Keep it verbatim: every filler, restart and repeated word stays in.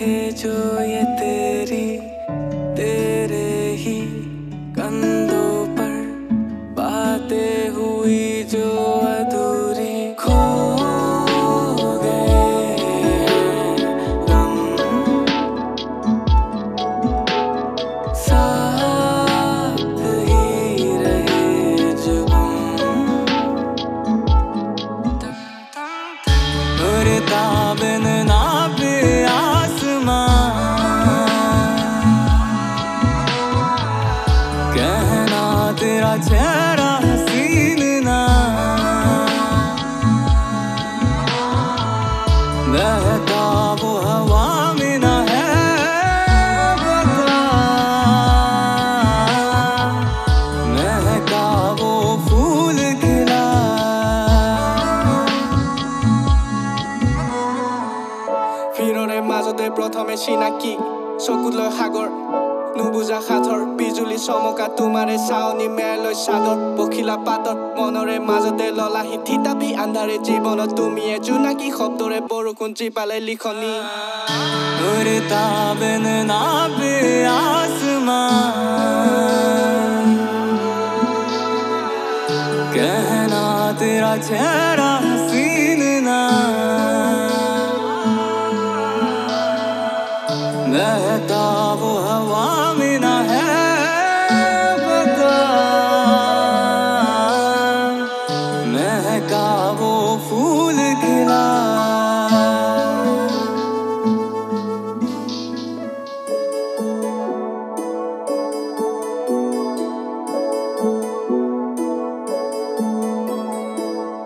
जो ये तेरी तेरे ही कंधों पर बातें हुई जो अधूरी खो गए गम साथ ही रहे जो हम उड़ता बिन नापे कहना तेरा चेहरा हसीन ना बहता वो हवा में ना है बता महका वो फूल खिला ফিৰৰে মাজতে প্ৰথমে চিনাকি চকুলৈ সাগৰ নুবুজা সাথৰ বিজুলী চমকা তোমাৰে চাৱনি মেলৈ চাদৰ পখিলা পাতৰ মনৰে মাজতে ললাহি থিতাপি আন্ধাৰে জীৱনত তুমিয়ে জোনাকী শব্দৰে বৰষুণ চিপালে লিখনি उड़ता बिन नापे आसमान कहना तेरा चेहरा हसीन ना बहता वो हवा में ना है बता महका वो फूल